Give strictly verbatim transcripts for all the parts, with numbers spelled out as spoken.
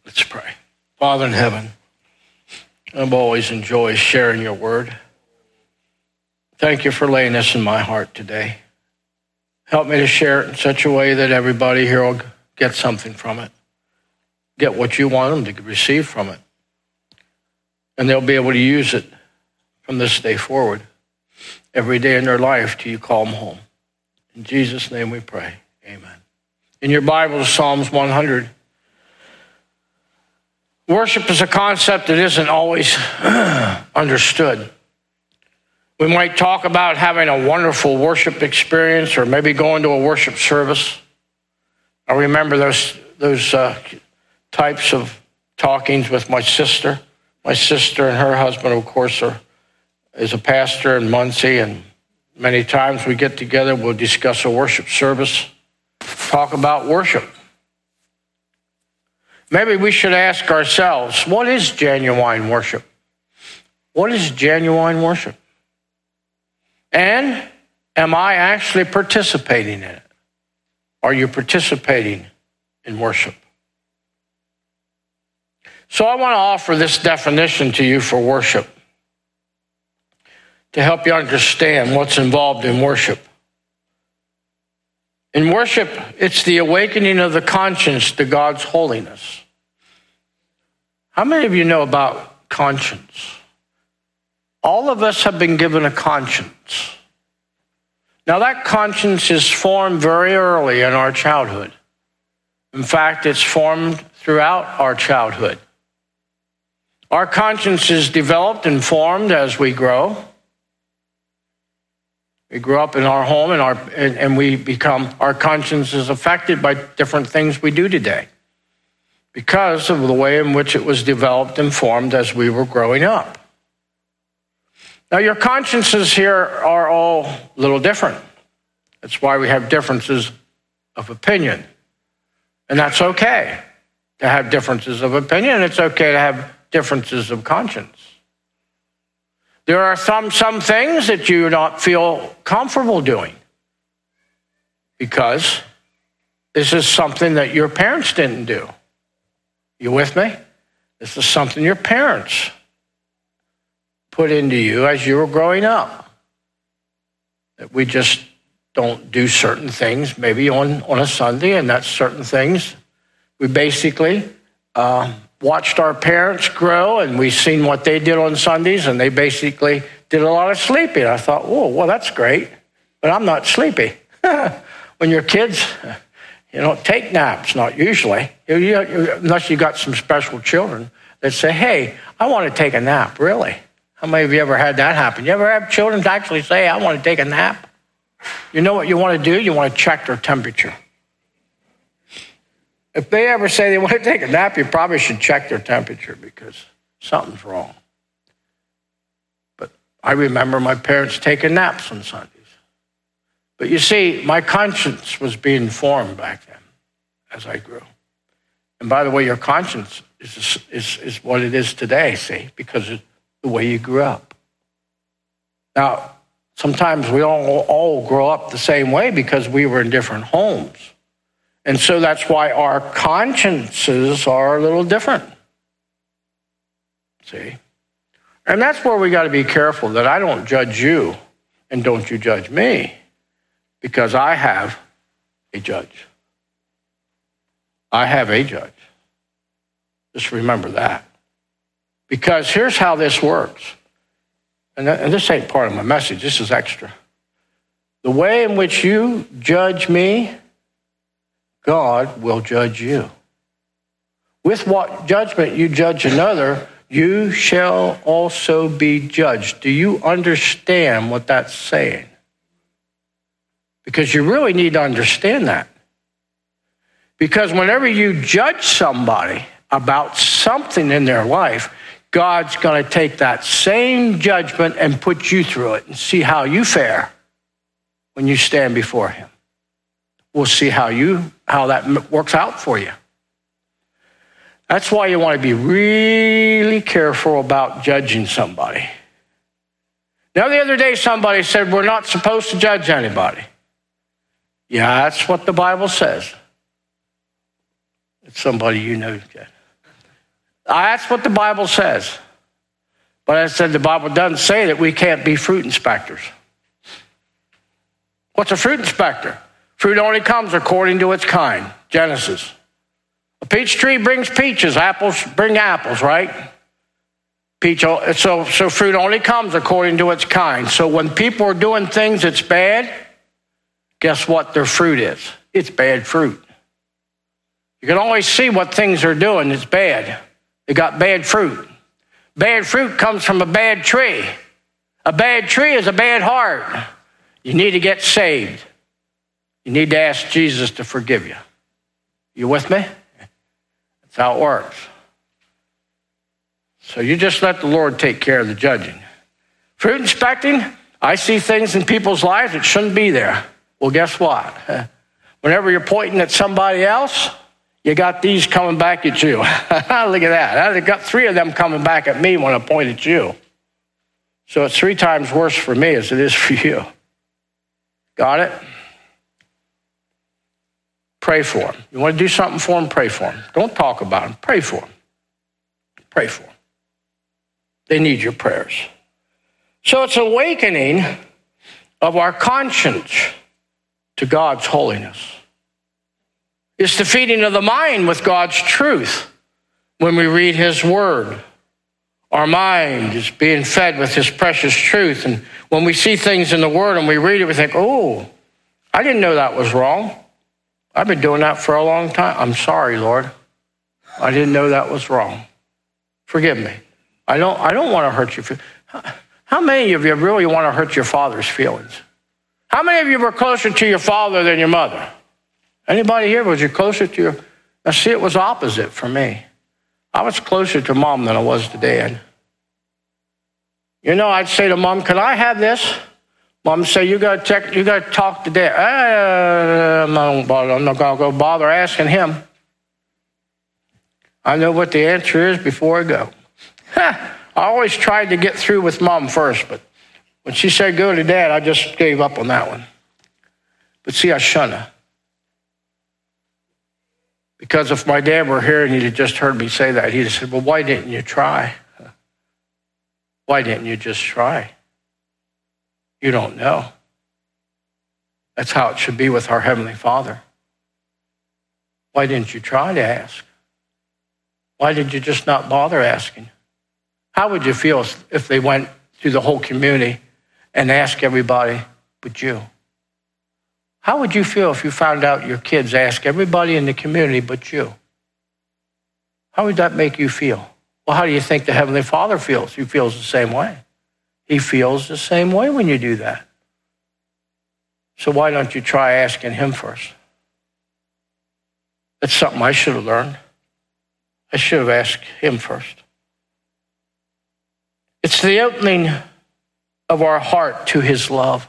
Let's pray. Father in heaven, I've always enjoyed sharing your word. Thank you for laying this in my heart today. Help me to share it in such a way that everybody here will get something from it, get what you want them to receive from it, and they'll be able to use it from this day forward, every day in their life till you call them home. In Jesus' name we pray, amen. In your Bible, Psalms one hundred. Worship is a concept that isn't always understood. We might talk about having a wonderful worship experience or maybe going to a worship service. I remember those those uh, types of talkings with my sister. My sister and her husband, of course, are, is a pastor in Muncie, and many times we get together, we'll discuss a worship service, talk about worship. Maybe we should ask ourselves, what is genuine worship? What is genuine worship? And am I actually participating in it? Are you participating in worship? So I want to offer this definition to you for worship to help you understand what's involved in worship. In worship, it's the awakening of the conscience to God's holiness. How many of you know about conscience? All of us have been given a conscience. Now, that conscience is formed very early in our childhood. In fact, it's formed throughout our childhood. Our conscience is developed and formed as we grow. We grew up in our home, and our and, and we become, our conscience is affected by different things we do today because of the way in which it was developed and formed as we were growing up. Now, your consciences here are all a little different. That's why we have differences of opinion. And that's okay to have differences of opinion. It's okay to have differences of conscience. There are some, some things that you don't feel comfortable doing because this is something that your parents didn't do. You with me? This is something your parents put into you as you were growing up. That we just don't do certain things, maybe on, on a Sunday, and that's certain things. We basically uh, watched our parents grow, and we seen what they did on Sundays, and they basically did a lot of sleeping. I thought, whoa, well, that's great, but I'm not sleepy. When you're kids, you don't take naps, not usually, you, you, unless you got some special children that say, hey, I want to take a nap, really. How many of you ever had that happen? You ever have children actually say, I want to take a nap? You know what you want to do? You want to check their temperature. If they ever say they want to take a nap, you probably should check their temperature because something's wrong. But I remember my parents taking naps on Sundays. But you see, my conscience was being formed back then as I grew. And by the way, your conscience is, is, is what it is today, see, because of the way you grew up. Now, sometimes we don't all grow up the same way because we were in different homes. And so that's why our consciences are a little different. See? And that's where we got to be careful that I don't judge you and don't you judge me, because I have a judge. I have a judge. Just remember that. Because here's how this works. And this ain't part of my message. This is extra. The way in which you judge me, God will judge you. With what judgment you judge another, you shall also be judged. Do you understand what that's saying? Because you really need to understand that. Because whenever you judge somebody about something in their life, God's going to take that same judgment and put you through it and see how you fare when you stand before him. We'll see how you how that works out for you. That's why you want to be really careful about judging somebody. Now, the other day, somebody said, we're not supposed to judge anybody. Yeah, that's what the Bible says. It's somebody you know. That's what the Bible says. But I said the Bible doesn't say that we can't be fruit inspectors. What's a fruit inspector? Fruit only comes according to its kind. Genesis. A peach tree brings peaches. Apples bring apples, right? Peach. So, so fruit only comes according to its kind. So when people are doing things that's bad, guess what their fruit is? It's bad fruit. You can always see what things are doing. It's bad. They got bad fruit. Bad fruit comes from a bad tree. A bad tree is a bad heart. You need to get saved. You need to ask Jesus to forgive you. You with me? That's how it works. So you just let the Lord take care of the judging. Fruit inspecting, I see things in people's lives that shouldn't be there. Well, guess what? Whenever you're pointing at somebody else, you got these coming back at you. Look at that. I got three of them coming back at me when I point at you. So it's three times worse for me as it is for you. Got it? Pray for them. You want to do something for them? Pray for them. Don't talk about them. Pray for them. Pray for them. They need your prayers. So it's awakening of our conscience to God's holiness. It's the feeding of the mind with God's truth when we read his word. Our mind is being fed with his precious truth. And when we see things in the word and we read it, we think, oh, I didn't know that was wrong. I've been doing that for a long time. I'm sorry, Lord. I didn't know that was wrong. Forgive me. I don't, I don't want to hurt you. How many of you really want to hurt your father's feelings? How many of you were closer to your father than your mother? Anybody here, was you closer to your... Now see, it was opposite for me. I was closer to mom than I was to dad. You know, I'd say to mom, can I have this? Mom would say, you got to check, you got to talk to dad. Uh, I'm not going to go bother asking him. I know what the answer is before I go. I always tried to get through with mom first, but when she said go to dad, I just gave up on that one. But see, I shouldn't have. Because if my dad were here and he'd have just heard me say that, he'd have said, well, why didn't you try? Why didn't you just try? You don't know. That's how it should be with our Heavenly Father. Why didn't you try to ask? Why did you just not bother asking? How would you feel if they went through the whole community and asked everybody but you? How would you feel if you found out your kids ask everybody in the community but you? How would that make you feel? Well, how do you think the Heavenly Father feels? He feels the same way. He feels the same way when you do that. So why don't you try asking him first? That's something I should have learned. I should have asked him first. It's the opening of our heart to his love.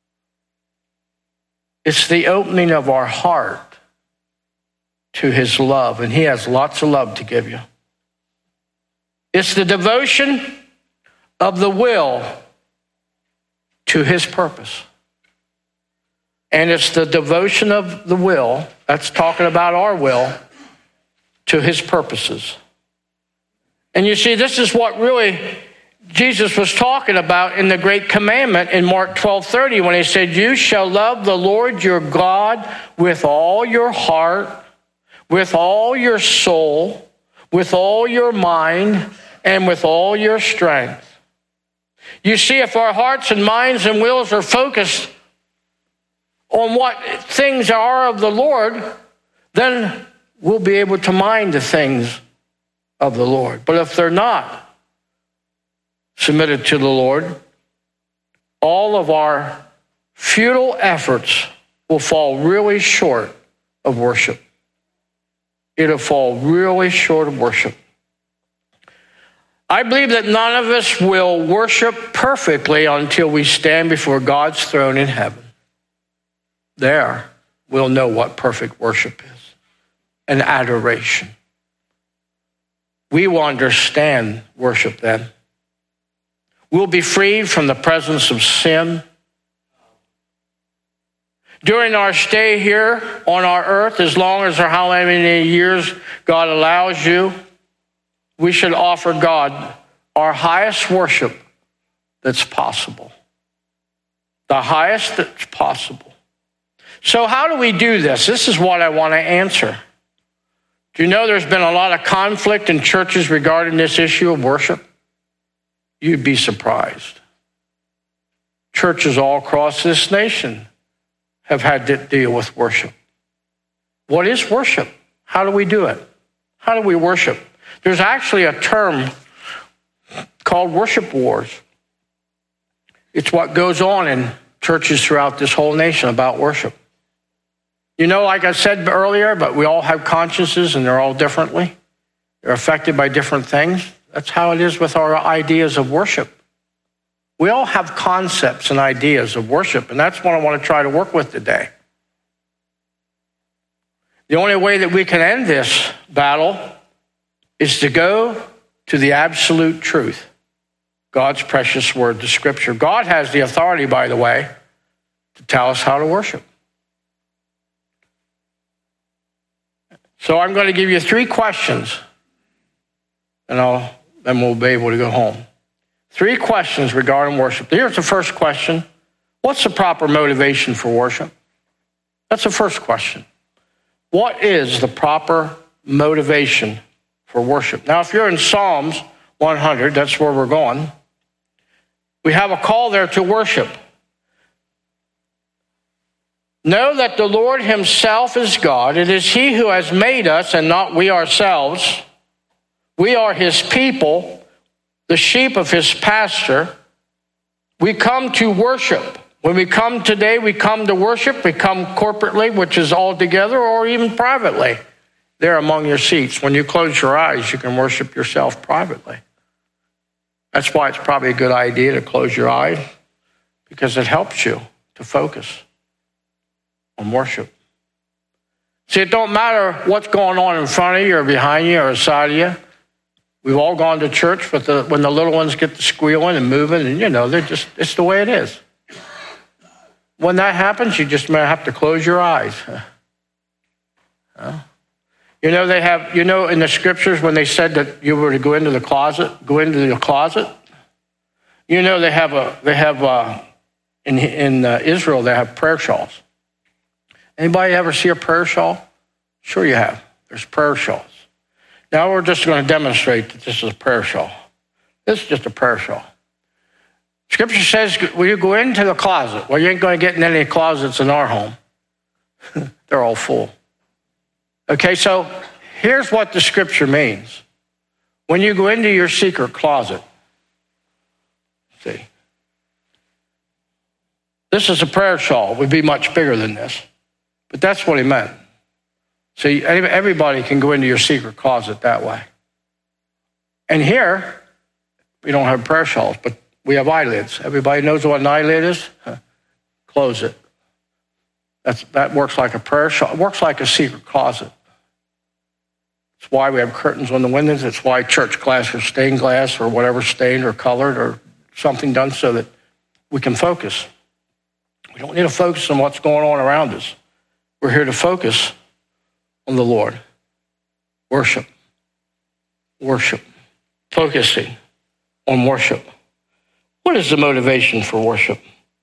It's the opening of our heart to his love, and he has lots of love to give you. It's the devotion of the will to his purpose. And it's the devotion of the will, that's talking about our will, to his purposes. And you see, this is what really Jesus was talking about in the great commandment in Mark twelve thirty when he said, you shall love the Lord your God with all your heart, with all your soul, with all your mind, and with all your strength. You see, if our hearts and minds and wills are focused on what things are of the Lord, then we'll be able to mind the things of the Lord. But if they're not submitted to the Lord, all of our futile efforts will fall really short of worship. It'll fall really short of worship. I believe that none of us will worship perfectly until we stand before God's throne in heaven. There, we'll know what perfect worship is, and adoration. We will understand worship then. We'll be freed from the presence of sin. During our stay here on our earth, as long as or how many years God allows you, we should offer God our highest worship that's possible. The highest that's possible. So how do we do this? This is what I want to answer. Do you know there's been a lot of conflict in churches regarding this issue of worship? You'd be surprised. Churches all across this nation have had to deal with worship. What is worship? How do we do it? How do we worship? There's actually a term called worship wars. It's what goes on in churches throughout this whole nation about worship. You know, like I said earlier, but we all have consciences and they're all differently. They're affected by different things. That's how it is with our ideas of worship. We all have concepts and ideas of worship, and that's what I want to try to work with today. The only way that we can end this battle is to go to the absolute truth, God's precious word, the scripture. God has the authority, by the way, to tell us how to worship. So I'm going to give you three questions, and I'll, then we'll be able to go home. Three questions regarding worship. Here's the first question. What's the proper motivation for worship? That's the first question. What is the proper motivation for worship? Now, if you're in Psalms one hundred, that's where we're going. We have a call there to worship. Know that the Lord himself is God. It is he who has made us and not we ourselves. We are his people, the sheep of his pasture. We come to worship. When we come today, we come to worship. We come corporately, which is all together, or even privately. There among your seats. When you close your eyes, you can worship yourself privately. That's why it's probably a good idea to close your eyes, because it helps you to focus on worship. See, it don't matter what's going on in front of you or behind you or beside of you. We've all gone to church, but the, when the little ones get to squealing and moving, and you know, they're just, it's the way it is. When that happens, you just may have to close your eyes. You know, they have, you know, in the scriptures when they said that you were to go into the closet, go into the closet, you know, they have a, they have, a, in, in uh, Israel, they have prayer shawls. Anybody ever see a prayer shawl? Sure you have. There's prayer shawls. Now we're just going to demonstrate that this is a prayer shawl. This is just a prayer shawl. Scripture says, will you go into the closet? Well, you ain't going to get in any closets in our home. They're all full. Okay, so here's what the scripture means. When you go into your secret closet, see, this is a prayer shawl. It would be much bigger than this. But that's what he meant. See, everybody can go into your secret closet that way. And here, we don't have prayer shawls, but we have eyelids. Everybody knows what an eyelid is? Huh. Close it. That's, that works like a prayer shawl. It works like a secret closet. It's why we have curtains on the windows. It's why church glass or stained glass or whatever stained or colored or something done so that we can focus. We don't need to focus on what's going on around us. We're here to focus on the Lord. Worship. Worship. Focusing on worship. What is the motivation for worship?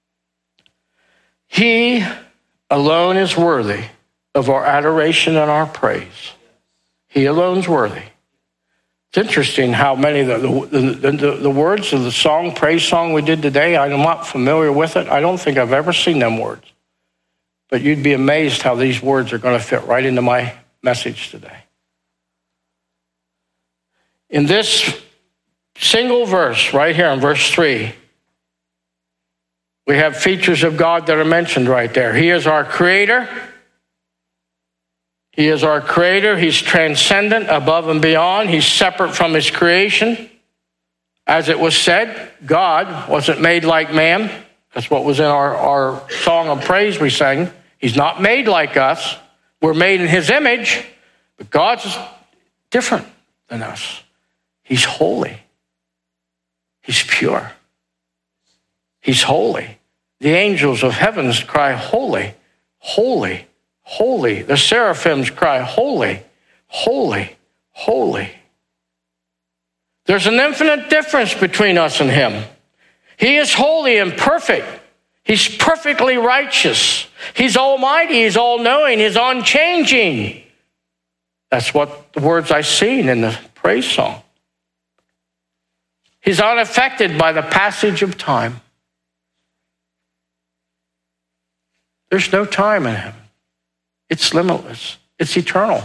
He alone is worthy of our adoration and our praise. He alone is worthy. It's interesting how many of the, the, the, the words of the song, praise song we did today, I'm not familiar with it. I don't think I've ever seen them words. But you'd be amazed how these words are going to fit right into my message today. In this single verse right here in verse three, we have features of God that are mentioned right there. He is our creator. He is our creator. He's transcendent, above and beyond. He's separate from his creation. As it was said, God wasn't made like man. That's what was in our, our song of praise we sang. He's not made like us. We're made in his image, but God's different than us. He's holy. He's pure. He's holy. The angels of heavens cry, holy, holy, holy. The seraphims cry, holy, holy, holy. There's an infinite difference between us and him. He is holy and perfect. He's perfectly righteous. He's almighty. He's all-knowing. He's unchanging. That's what the words I sing in the praise song. He's unaffected by the passage of time. There's no time in heaven. It's limitless. It's eternal.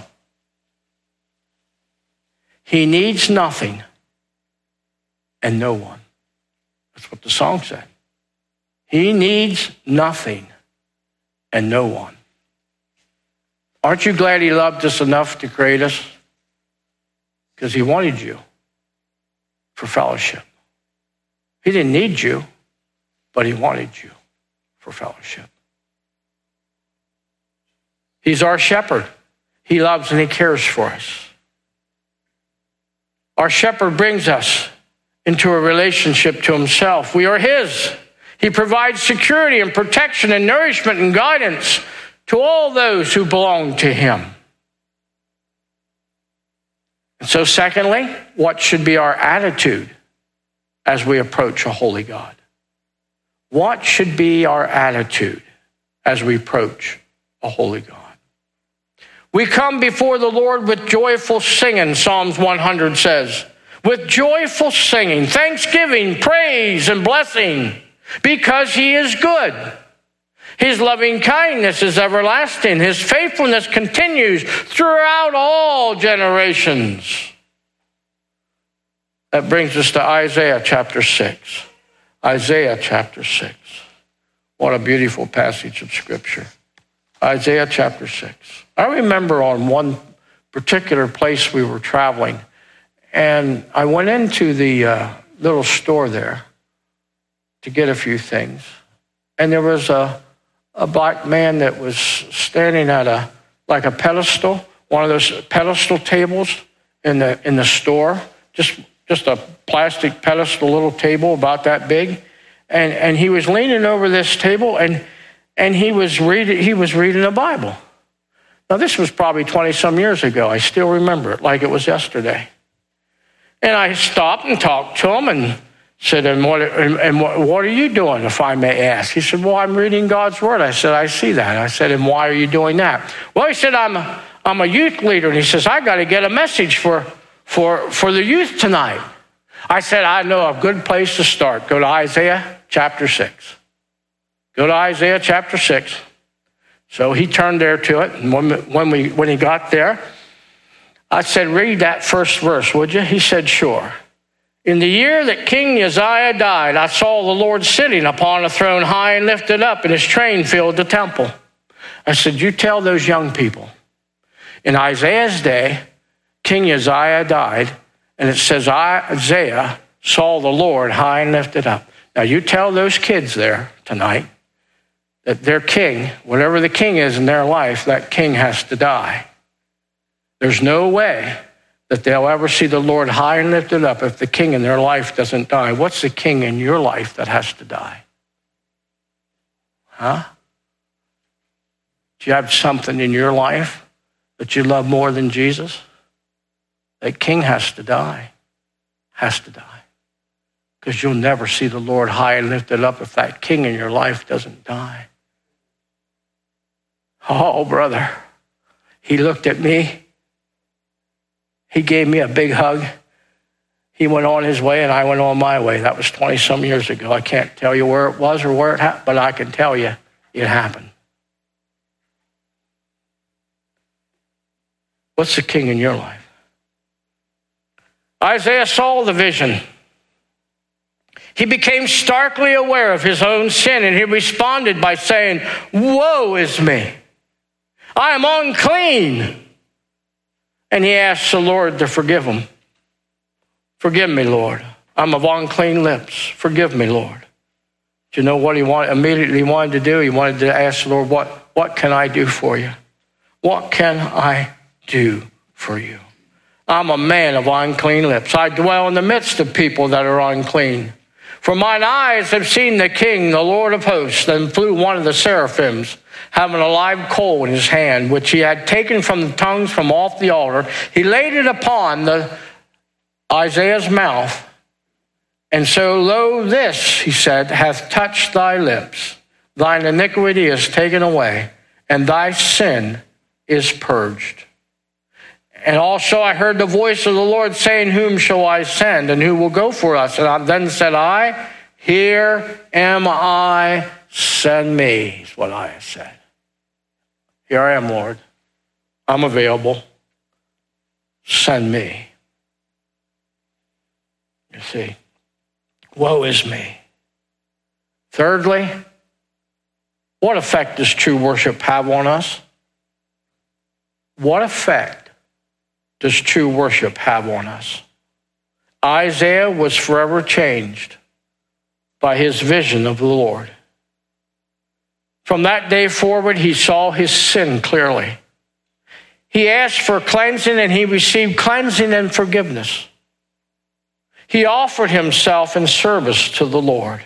He needs nothing and no one. That's what the song said. He needs nothing and no one. Aren't you glad he loved us enough to create us? Because he wanted you for fellowship. He didn't need you, but he wanted you for fellowship. He's our shepherd. He loves and he cares for us. Our shepherd brings us into a relationship to himself. We are his. He provides security and protection and nourishment and guidance to all those who belong to him. And so secondly, what should be our attitude as we approach a holy God? What should be our attitude as we approach a holy God? We come before the Lord with joyful singing, Psalms one hundred says. With joyful singing, thanksgiving, praise, and blessing, because he is good. His loving kindness is everlasting. His faithfulness continues throughout all generations. That brings us to Isaiah chapter six. Isaiah chapter six. What a beautiful passage of Scripture. Isaiah chapter six. I remember on one particular place we were traveling, and I went into the uh, little store there to get a few things. And there was a, a black man that was standing at a like a pedestal, one of those pedestal tables in the in the store, just just a plastic pedestal little table about that big. And and he was leaning over this table and and he was reading he was reading the Bible. Now this was probably twenty some years ago. I still remember it like it was yesterday. And I stopped and talked to him and said, and, what, and, and what, what are you doing, if I may ask? He said, well, I'm reading God's word. I said, I see that. I said, and why are you doing that? Well, he said, I'm a, I'm a youth leader. And he says, I got to get a message for, for, for the youth tonight. I said, I know a good place to start. Go to Isaiah chapter six. Go to Isaiah chapter six. So he turned there to it. And when, when, we, when he got there, I said, read that first verse, would you? He said, sure. In the year that King Uzziah died, I saw the Lord sitting upon a throne high and lifted up, and his train filled the temple. I said, you tell those young people. In Isaiah's day, King Uzziah died, and it says Isaiah saw the Lord high and lifted up. Now you tell those kids there tonight that their king, whatever the king is in their life, that king has to die. There's no way that they'll ever see the Lord high and lifted up if the king in their life doesn't die. What's the king in your life that has to die? Huh? Do you have something in your life that you love more than Jesus? That king has to die. Has to die. Because you'll never see the Lord high and lifted up if that king in your life doesn't die. Oh, brother. He looked at me. He gave me a big hug. He went on his way and I went on my way. That was twenty some years ago. I can't tell you where it was or where it happened, but I can tell you it happened. What's the king in your life? Isaiah saw the vision. He became starkly aware of his own sin, and he responded by saying, woe is me. I am unclean. And he asked the Lord to forgive him. Forgive me, Lord. I'm of unclean lips. Forgive me, Lord. Do you know what he wanted, immediately wanted to do? He wanted to ask the Lord, what, what can I do for you? What can I do for you? I'm a man of unclean lips. I dwell in the midst of people that are unclean. For mine eyes have seen the King, the Lord of hosts. Then flew one of the seraphims, having a live coal in his hand, which he had taken from the tongues from off the altar. He laid it upon the Isaiah's mouth. And so, lo, this, he said, hath touched thy lips. Thine iniquity is taken away, and thy sin is purged. And also I heard the voice of the Lord saying, whom shall I send, and who will go for us? And then said I, here am I, send me, is what I said. Here I am, Lord. I'm available. Send me. You see, woe is me. Thirdly, what effect does true worship have on us? What effect does true worship have on us? Isaiah was forever changed by his vision of the Lord. From that day forward, he saw his sin clearly. He asked for cleansing, and he received cleansing and forgiveness. He offered himself in service to the Lord.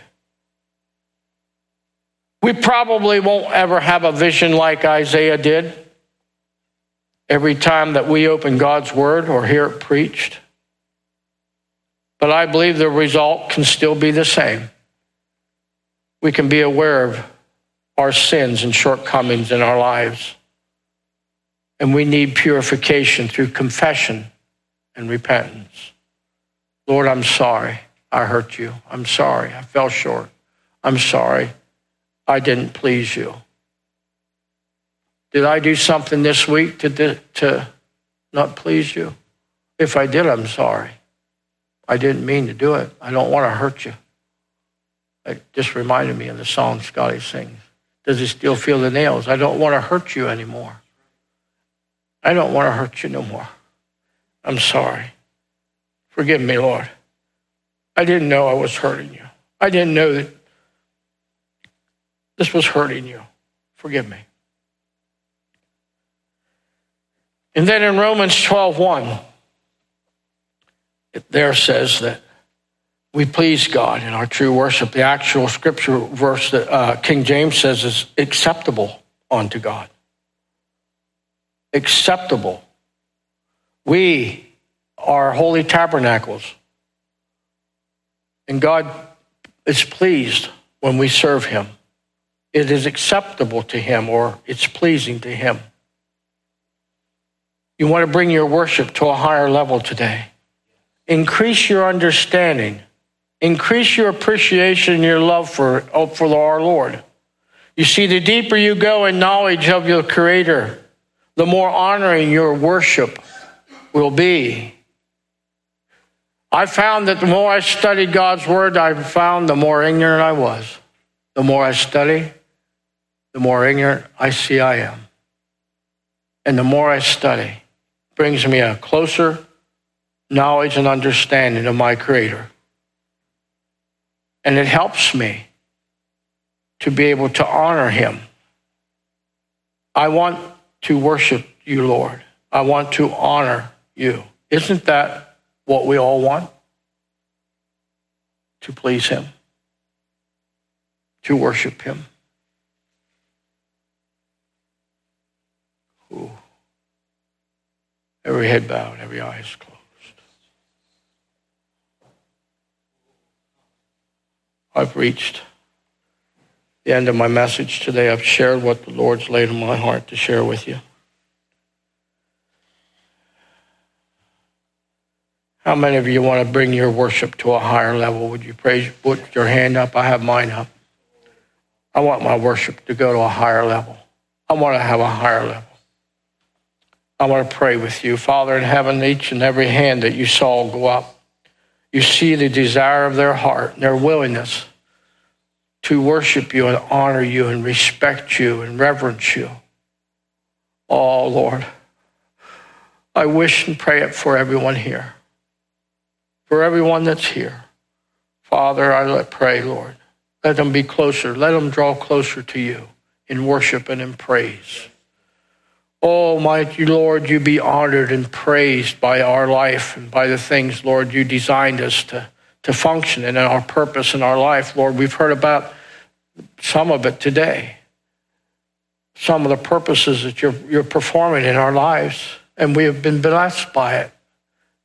We probably won't ever have a vision like Isaiah did every time that we open God's word or hear it preached. But I believe the result can still be the same. We can be aware of our sins and shortcomings in our lives. And we need purification through confession and repentance. Lord, I'm sorry I hurt you. I'm sorry I fell short. I'm sorry I didn't please you. Did I do something this week to, to not please you? If I did, I'm sorry. I didn't mean to do it. I don't want to hurt you. It just reminded me of the song Scotty sings. Does he still feel the nails? I don't want to hurt you anymore. I don't want to hurt you no more. I'm sorry. Forgive me, Lord. I didn't know I was hurting you. I didn't know that this was hurting you. Forgive me. And then in Romans twelve one, it there says that we please God in our true worship. The actual scripture verse that uh, King James says is acceptable unto God. Acceptable. We are holy tabernacles. And God is pleased when we serve him. It is acceptable to him, or it's pleasing to him. You want to bring your worship to a higher level today. Increase your understanding. Increase your appreciation and your love for, for our Lord. You see, the deeper you go in knowledge of your Creator, the more honoring your worship will be. I found that the more I studied God's word, I found the more ignorant I was. The more I study, the more ignorant I see I am. And the more I study, brings me a closer knowledge and understanding of my Creator. And it helps me to be able to honor him. I want to worship you, Lord. I want to honor you. Isn't that what we all want? To please him. To worship him. Ooh. Every head bowed, every eye is closed. I've reached the end of my message today. I've shared what the Lord's laid on my heart to share with you. How many of you want to bring your worship to a higher level? Would you praise, put your hand up? I have mine up. I want my worship to go to a higher level. I want to have a higher level. I want to pray with you. Father in heaven, each and every hand that you saw go up, you see the desire of their heart and their willingness to worship you and honor you and respect you and reverence you. Oh, Lord, I wish and pray it for everyone here. For everyone that's here. Father, I let pray, Lord. Let them be closer. Let them draw closer to you in worship and in praise. Oh, mighty Lord, you be honored and praised by our life and by the things, Lord, you designed us to, to function in our purpose in our life. Lord, we've heard about some of it today. Some of the purposes that you're, you're performing in our lives, and we have been blessed by it.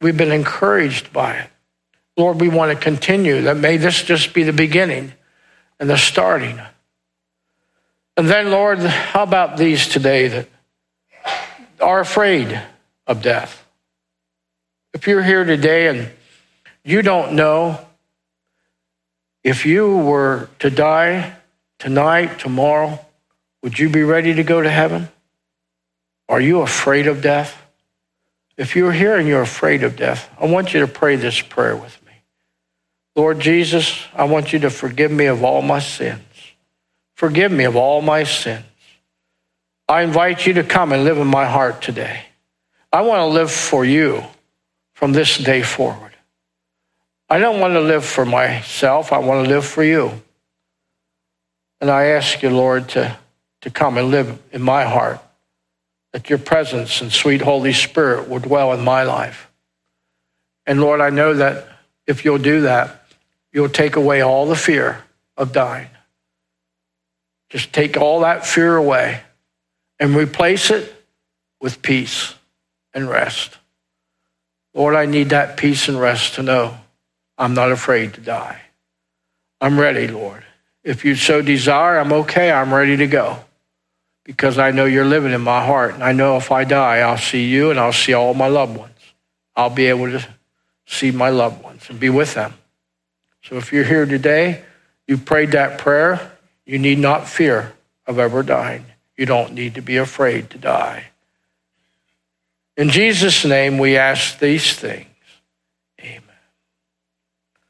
We've been encouraged by it. Lord, we want to continue. That may this just be the beginning and the starting. And then, Lord, how about these today that are afraid of death? If you're here today and you don't know if you were to die tonight, tomorrow, would you be ready to go to heaven? Are you afraid of death? If you're here and you're afraid of death, I want you to pray this prayer with me. Lord Jesus, I want you to forgive me of all my sins. Forgive me of all my sins. I invite you to come and live in my heart today. I want to live for you from this day forward. I don't want to live for myself. I want to live for you. And I ask you, Lord, to, to come and live in my heart, that your presence and sweet Holy Spirit will dwell in my life. And Lord, I know that if you'll do that, you'll take away all the fear of dying. Just take all that fear away and replace it with peace and rest. Lord, I need that peace and rest to know I'm not afraid to die. I'm ready, Lord. If you so desire, I'm okay. I'm ready to go because I know you're living in my heart. And I know if I die, I'll see you and I'll see all my loved ones. I'll be able to see my loved ones and be with them. So if you're here today, you prayed that prayer, you need not fear of ever dying. You don't need to be afraid to die. In Jesus' name, we ask these things.